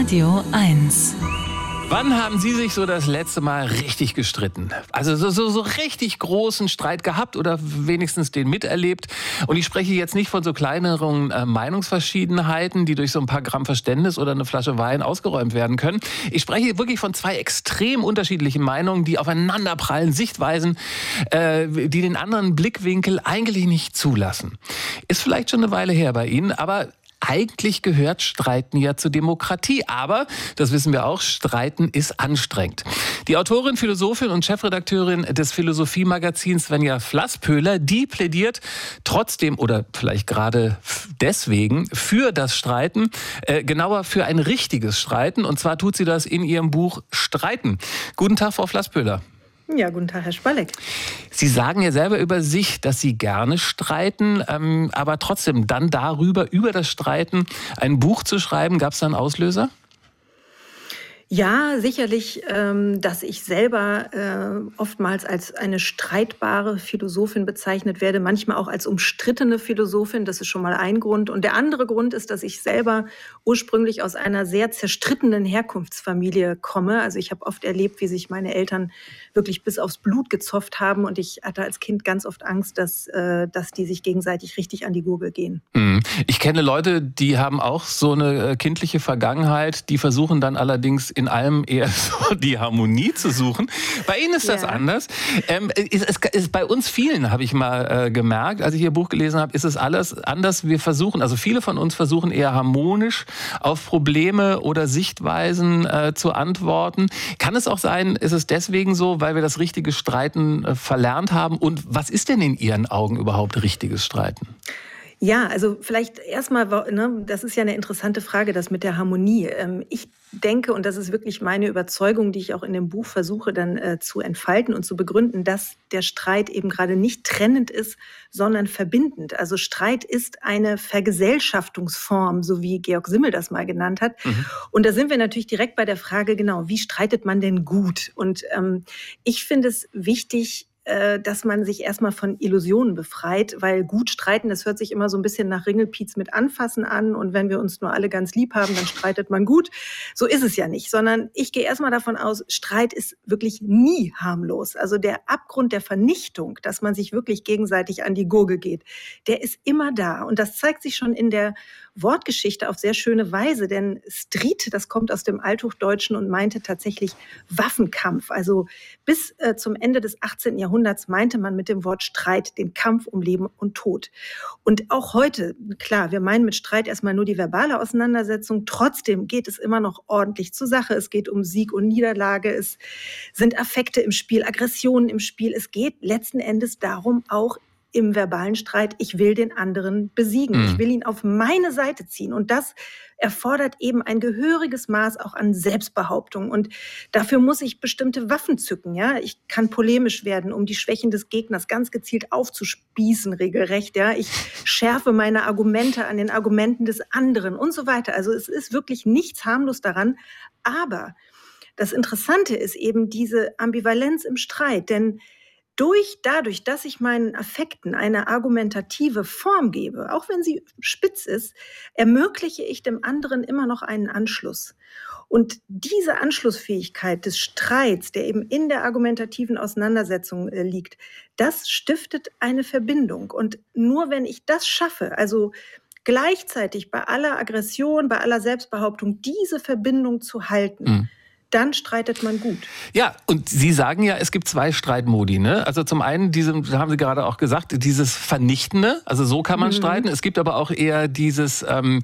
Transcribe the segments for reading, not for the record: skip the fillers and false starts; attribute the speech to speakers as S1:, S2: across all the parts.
S1: Radio 1.
S2: Wann haben Sie sich so das letzte Mal richtig gestritten? Also so richtig großen Streit gehabt oder wenigstens den miterlebt? Und ich spreche jetzt nicht von so kleineren Meinungsverschiedenheiten, die durch so ein paar Gramm Verständnis oder eine Flasche Wein ausgeräumt werden können. Ich spreche wirklich von zwei extrem unterschiedlichen Meinungen, die aufeinanderprallen, Sichtweisen, die den anderen Blickwinkel eigentlich nicht zulassen. Ist vielleicht schon eine Weile her bei Ihnen, aber eigentlich gehört Streiten ja zur Demokratie, aber, das wissen wir auch, Streiten ist anstrengend. Die Autorin, Philosophin und Chefredakteurin des Philosophie-Magazins Svenja Flasspöhler, die plädiert trotzdem oder vielleicht gerade deswegen für das Streiten, genauer für ein richtiges Streiten. Und zwar tut sie das in ihrem Buch Streiten. Guten Tag, Frau Flasspöhler.
S3: Ja, guten Tag, Herr Spalleck.
S2: Sie sagen ja selber über sich, dass Sie gerne streiten, aber trotzdem dann über das Streiten ein Buch zu schreiben, gab es da einen Auslöser?
S3: Ja, sicherlich, dass ich selber oftmals als eine streitbare Philosophin bezeichnet werde, manchmal auch als umstrittene Philosophin, das ist schon mal ein Grund. Und der andere Grund ist, dass ich selber ursprünglich aus einer sehr zerstrittenen Herkunftsfamilie komme. Also ich habe oft erlebt, wie sich meine Eltern wirklich bis aufs Blut gezopft haben und ich hatte als Kind ganz oft Angst, dass die sich gegenseitig richtig an die Gurgel gehen.
S2: Ich kenne Leute, die haben auch so eine kindliche Vergangenheit, die versuchen dann allerdings in allem eher so die Harmonie zu suchen. Bei Ihnen ist das anders. Ist bei uns vielen, habe ich mal gemerkt, als ich Ihr Buch gelesen habe, ist es alles anders. Wir versuchen, also viele von uns versuchen eher harmonisch auf Probleme oder Sichtweisen zu antworten. Kann es auch sein, ist es deswegen so, weil wir das richtige Streiten verlernt haben? Und was ist denn in Ihren Augen überhaupt richtiges Streiten?
S3: Ja, also vielleicht erstmal, das ist ja eine interessante Frage, das mit der Harmonie. Ich denke, und das ist wirklich meine Überzeugung, die ich auch in dem Buch versuche dann zu entfalten und zu begründen, dass der Streit eben gerade nicht trennend ist, sondern verbindend. Also Streit ist eine Vergesellschaftungsform, so wie Georg Simmel das mal genannt hat. Und da sind wir natürlich direkt bei der Frage, genau, wie streitet man denn gut? Und ich finde es wichtig, dass man sich erstmal von Illusionen befreit, weil gut streiten, das hört sich immer so ein bisschen nach Ringelpiez mit Anfassen an und wenn wir uns nur alle ganz lieb haben, dann streitet man gut. So ist es ja nicht, sondern ich gehe erstmal davon aus, Streit ist wirklich nie harmlos. Also der Abgrund der Vernichtung, dass man sich wirklich gegenseitig an die Gurgel geht, der ist immer da und das zeigt sich schon in der Wortgeschichte auf sehr schöne Weise, denn Strid, das kommt aus dem Althochdeutschen und meinte tatsächlich Waffenkampf. Also bis zum Ende des 18. Jahrhunderts meinte man mit dem Wort Streit den Kampf um Leben und Tod. Und auch heute, klar, wir meinen mit Streit erstmal nur die verbale Auseinandersetzung, trotzdem geht es immer noch ordentlich zur Sache. Es geht um Sieg und Niederlage, es sind Affekte im Spiel, Aggressionen im Spiel. Es geht letzten Endes darum, auch im verbalen Streit, ich will den anderen besiegen. Ich will ihn auf meine Seite ziehen. Und das erfordert eben ein gehöriges Maß auch an Selbstbehauptung. Und dafür muss ich bestimmte Waffen zücken. Ja? Ich kann polemisch werden, um die Schwächen des Gegners ganz gezielt aufzuspießen, regelrecht. Ja? Ich schärfe meine Argumente an den Argumenten des anderen und so weiter. Also es ist wirklich nichts harmlos daran. Aber das Interessante ist eben diese Ambivalenz im Streit. Denn dadurch, dass ich meinen Affekten eine argumentative Form gebe, auch wenn sie spitz ist, ermögliche ich dem anderen immer noch einen Anschluss. Und diese Anschlussfähigkeit des Streits, der eben in der argumentativen Auseinandersetzung liegt, das stiftet eine Verbindung. Und nur wenn ich das schaffe, also gleichzeitig bei aller Aggression, bei aller Selbstbehauptung diese Verbindung zu halten, dann streitet man gut.
S2: Ja, und Sie sagen ja, es gibt zwei Streitmodi, ne? Also zum einen, haben Sie gerade auch gesagt, dieses Vernichtende, also so kann man streiten. Es gibt aber auch eher dieses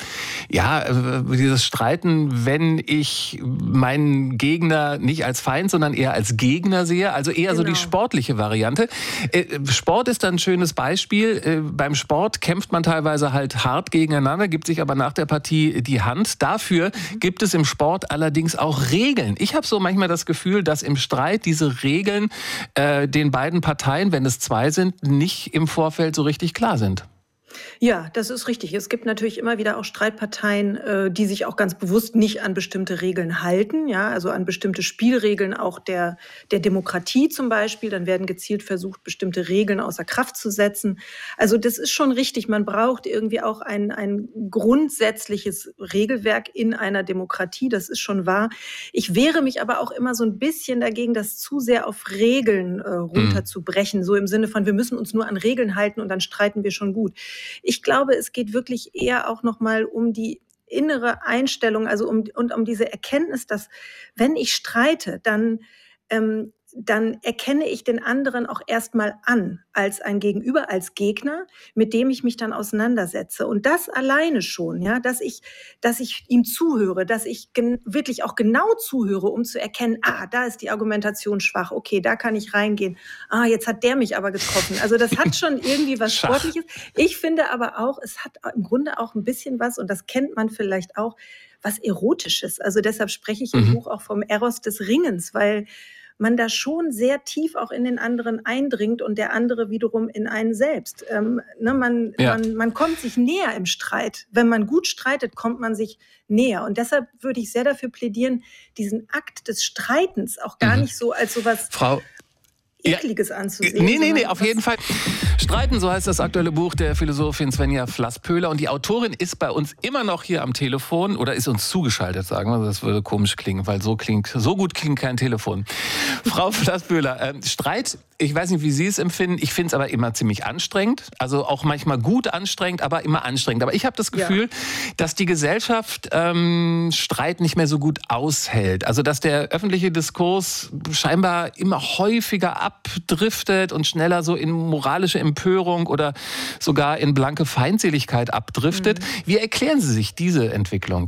S2: Streiten, wenn ich meinen Gegner nicht als Feind, sondern eher als Gegner sehe. Also eher so die sportliche Variante. Sport ist dann ein schönes Beispiel. Beim Sport kämpft man teilweise halt hart gegeneinander, gibt sich aber nach der Partie die Hand. Dafür gibt es im Sport allerdings auch Regeln. Ich habe so manchmal das Gefühl, dass im Streit diese Regeln den beiden Parteien, wenn es zwei sind, nicht im Vorfeld so richtig klar sind.
S3: Ja, das ist richtig. Es gibt natürlich immer wieder auch Streitparteien, die sich auch ganz bewusst nicht an bestimmte Regeln halten, ja, also an bestimmte Spielregeln auch der Demokratie zum Beispiel. Dann werden gezielt versucht, bestimmte Regeln außer Kraft zu setzen. Also das ist schon richtig. Man braucht irgendwie auch ein grundsätzliches Regelwerk in einer Demokratie. Das ist schon wahr. Ich wehre mich aber auch immer so ein bisschen dagegen, das zu sehr auf Regeln runterzubrechen. So im Sinne von, wir müssen uns nur an Regeln halten und dann streiten wir schon gut. Ich glaube, es geht wirklich eher auch noch mal um die innere Einstellung, also um diese Erkenntnis, dass wenn ich streite, dann erkenne ich den anderen auch erstmal an als ein Gegenüber, als Gegner, mit dem ich mich dann auseinandersetze. Und das alleine schon, ja, dass ich ihm zuhöre, dass ich wirklich auch genau zuhöre, um zu erkennen, da ist die Argumentation schwach, okay, da kann ich reingehen. Jetzt hat der mich aber getroffen. Also das hat schon irgendwie was Sportliches. Ich finde aber auch, es hat im Grunde auch ein bisschen was, und das kennt man vielleicht auch, was Erotisches. Also deshalb spreche ich im Buch auch vom Eros des Ringens, weil man da schon sehr tief auch in den anderen eindringt und der andere wiederum in einen selbst. Man kommt sich näher im Streit. Wenn man gut streitet, kommt man sich näher. Und deshalb würde ich sehr dafür plädieren, diesen Akt des Streitens auch gar nicht so als sowas Ekliges anzusehen.
S2: Nee, auf jeden Fall. Streiten, so heißt das aktuelle Buch der Philosophin Svenja Flass-Pöhler. Und die Autorin ist bei uns immer noch hier am Telefon oder ist uns zugeschaltet, sagen wir. Das würde komisch klingen, weil so gut klingt kein Telefon. Frau Flass-Pöhler, Streit, ich weiß nicht, wie Sie es empfinden. Ich finde es aber immer ziemlich anstrengend. Also auch manchmal gut anstrengend, aber immer anstrengend. Aber ich habe das Gefühl, dass die Gesellschaft Streit nicht mehr so gut aushält. Also dass der öffentliche Diskurs scheinbar immer häufiger abdriftet und schneller so in moralische Empörung oder sogar in blanke Feindseligkeit abdriftet. Wie erklären Sie sich diese Entwicklung?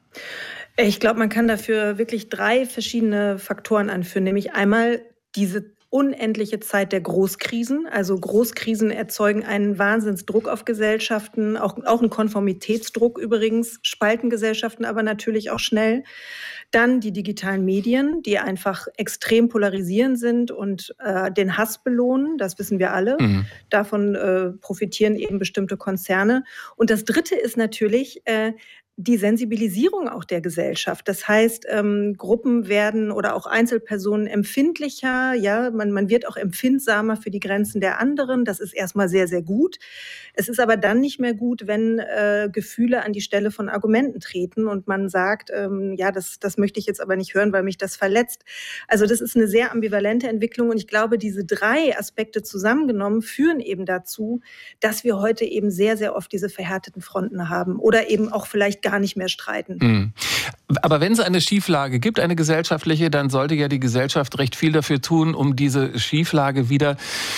S3: Ich glaube, man kann dafür wirklich 3 verschiedene Faktoren anführen. Nämlich einmal diese unendliche Zeit der Großkrisen. Also Großkrisen erzeugen einen Wahnsinnsdruck auf Gesellschaften, auch einen Konformitätsdruck übrigens, spalten Gesellschaften aber natürlich auch schnell. Dann die digitalen Medien, die einfach extrem polarisierend sind und den Hass belohnen, das wissen wir alle. Davon profitieren eben bestimmte Konzerne. Und das Dritte ist natürlich die Sensibilisierung auch der Gesellschaft. Das heißt, Gruppen werden oder auch Einzelpersonen empfindlicher, ja, man wird auch empfindsamer für die Grenzen der anderen. Das ist erstmal sehr, sehr gut. Es ist aber dann nicht mehr gut, wenn Gefühle an die Stelle von Argumenten treten und man sagt, das möchte ich jetzt aber nicht hören, weil mich das verletzt. Also das ist eine sehr ambivalente Entwicklung und ich glaube, diese 3 Aspekte zusammengenommen führen eben dazu, dass wir heute eben sehr, sehr oft diese verhärteten Fronten haben oder eben auch vielleicht gar nicht mehr streiten.
S2: Aber wenn es eine Schieflage gibt, eine gesellschaftliche, dann sollte ja die Gesellschaft recht viel dafür tun, um diese Schieflage wieder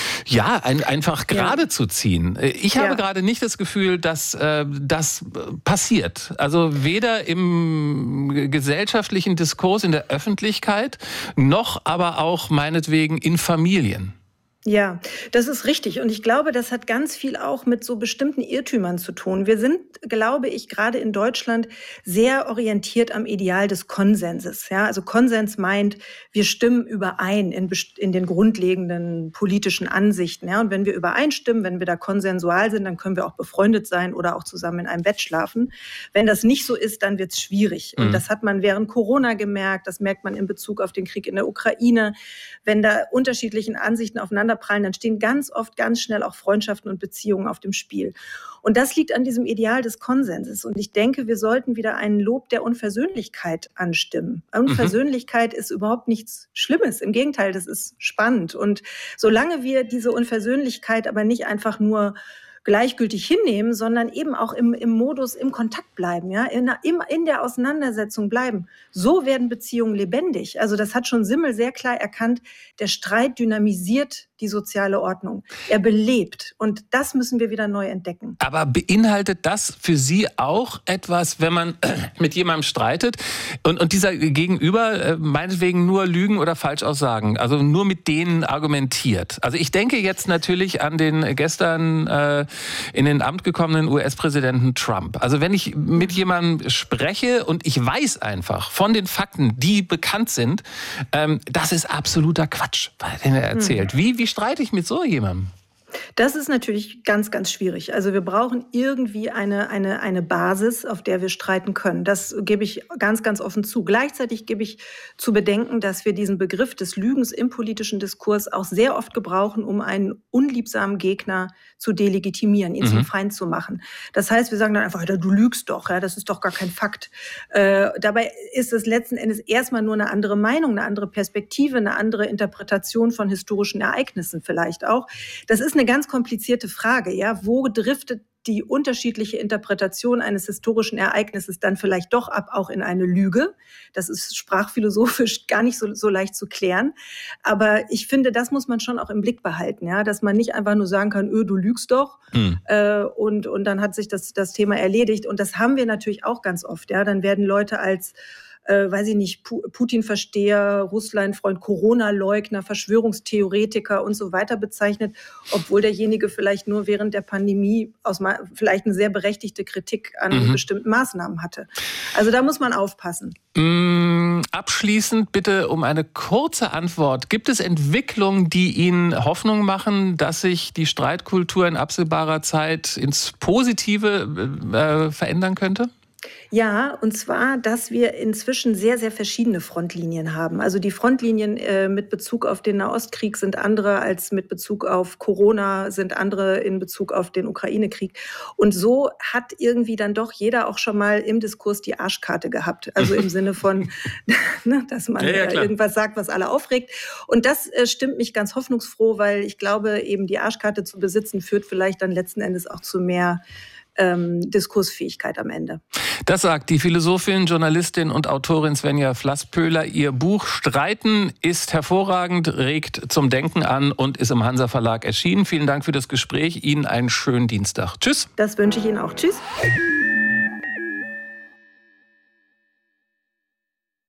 S2: einfach gerade zu ziehen. Ich habe gerade nicht das Gefühl, dass das passiert. Also weder im gesellschaftlichen Diskurs in der Öffentlichkeit, noch aber auch meinetwegen in Familien.
S3: Ja, das ist richtig. Und ich glaube, das hat ganz viel auch mit so bestimmten Irrtümern zu tun. Wir sind, glaube ich, gerade in Deutschland sehr orientiert am Ideal des Konsenses. Ja, also Konsens meint, wir stimmen überein in den grundlegenden politischen Ansichten. Ja, und wenn wir übereinstimmen, wenn wir da konsensual sind, dann können wir auch befreundet sein oder auch zusammen in einem Bett schlafen. Wenn das nicht so ist, dann wird es schwierig. Und das hat man während Corona gemerkt. Das merkt man in Bezug auf den Krieg in der Ukraine. Wenn da unterschiedlichen Ansichten aufeinanderprallen, dann stehen ganz oft ganz schnell auch Freundschaften und Beziehungen auf dem Spiel. Und das liegt an diesem Ideal des Konsenses. Und ich denke, wir sollten wieder ein Lob der Unversöhnlichkeit anstimmen. Unversöhnlichkeit ist überhaupt nichts Schlimmes. Im Gegenteil, das ist spannend. Und solange wir diese Unversöhnlichkeit aber nicht einfach nur gleichgültig hinnehmen, sondern eben auch im Modus, im Kontakt bleiben, ja, in der Auseinandersetzung bleiben. So werden Beziehungen lebendig. Also das hat schon Simmel sehr klar erkannt. Der Streit dynamisiert die soziale Ordnung. Er belebt. Und das müssen wir wieder neu entdecken.
S2: Aber beinhaltet das für Sie auch etwas, wenn man mit jemandem streitet und dieser Gegenüber meinetwegen nur Lügen oder Falschaussagen, also nur mit denen argumentiert? Also ich denke jetzt natürlich an den gestern in den Amt gekommenen US-Präsidenten Trump. Also wenn ich mit jemandem spreche und ich weiß einfach von den Fakten, die bekannt sind, das ist absoluter Quatsch, den er erzählt. Wie streite ich mit so jemandem?
S3: Das ist natürlich ganz, ganz schwierig. Also wir brauchen irgendwie eine Basis, auf der wir streiten können. Das gebe ich ganz, ganz offen zu. Gleichzeitig gebe ich zu bedenken, dass wir diesen Begriff des Lügens im politischen Diskurs auch sehr oft gebrauchen, um einen unliebsamen Gegner zu delegitimieren, ihn zum Feind zu machen. Das heißt, wir sagen dann einfach, du lügst doch, ja, das ist doch gar kein Fakt. Dabei ist es letzten Endes erstmal nur eine andere Meinung, eine andere Perspektive, eine andere Interpretation von historischen Ereignissen vielleicht auch. Das ist eine ganz komplizierte Frage, ja. Wo driftet die unterschiedliche Interpretation eines historischen Ereignisses dann vielleicht doch ab, auch in eine Lüge? Das ist sprachphilosophisch gar nicht so leicht zu klären. Aber ich finde, das muss man schon auch im Blick behalten, ja, dass man nicht einfach nur sagen kann, du lügst doch, und dann hat sich das Thema erledigt. Und das haben wir natürlich auch ganz oft, ja. Dann werden Leute als weiß ich nicht, Putin-Versteher, Russland-Freund, Corona-Leugner, Verschwörungstheoretiker und so weiter bezeichnet, obwohl derjenige vielleicht nur während der Pandemie vielleicht eine sehr berechtigte Kritik an bestimmten Maßnahmen hatte. Also da muss man aufpassen.
S2: Abschließend bitte um eine kurze Antwort. Gibt es Entwicklungen, die Ihnen Hoffnung machen, dass sich die Streitkultur in absehbarer Zeit ins Positive verändern könnte?
S3: Ja, und zwar, dass wir inzwischen sehr, sehr verschiedene Frontlinien haben. Also die Frontlinien mit Bezug auf den Nahostkrieg sind andere als mit Bezug auf Corona, sind andere in Bezug auf den Ukraine-Krieg. Und so hat irgendwie dann doch jeder auch schon mal im Diskurs die Arschkarte gehabt. Also im Sinne von, dass man irgendwas sagt, was alle aufregt. Und das stimmt mich ganz hoffnungsfroh, weil ich glaube, eben die Arschkarte zu besitzen, führt vielleicht dann letzten Endes auch zu mehr Diskursfähigkeit am Ende.
S2: Das sagt die Philosophin, Journalistin und Autorin Svenja Flasspöhler. Ihr Buch Streiten ist hervorragend, regt zum Denken an und ist im Hansa Verlag erschienen. Vielen Dank für das Gespräch. Ihnen einen schönen Dienstag. Tschüss.
S3: Das wünsche ich Ihnen auch. Tschüss.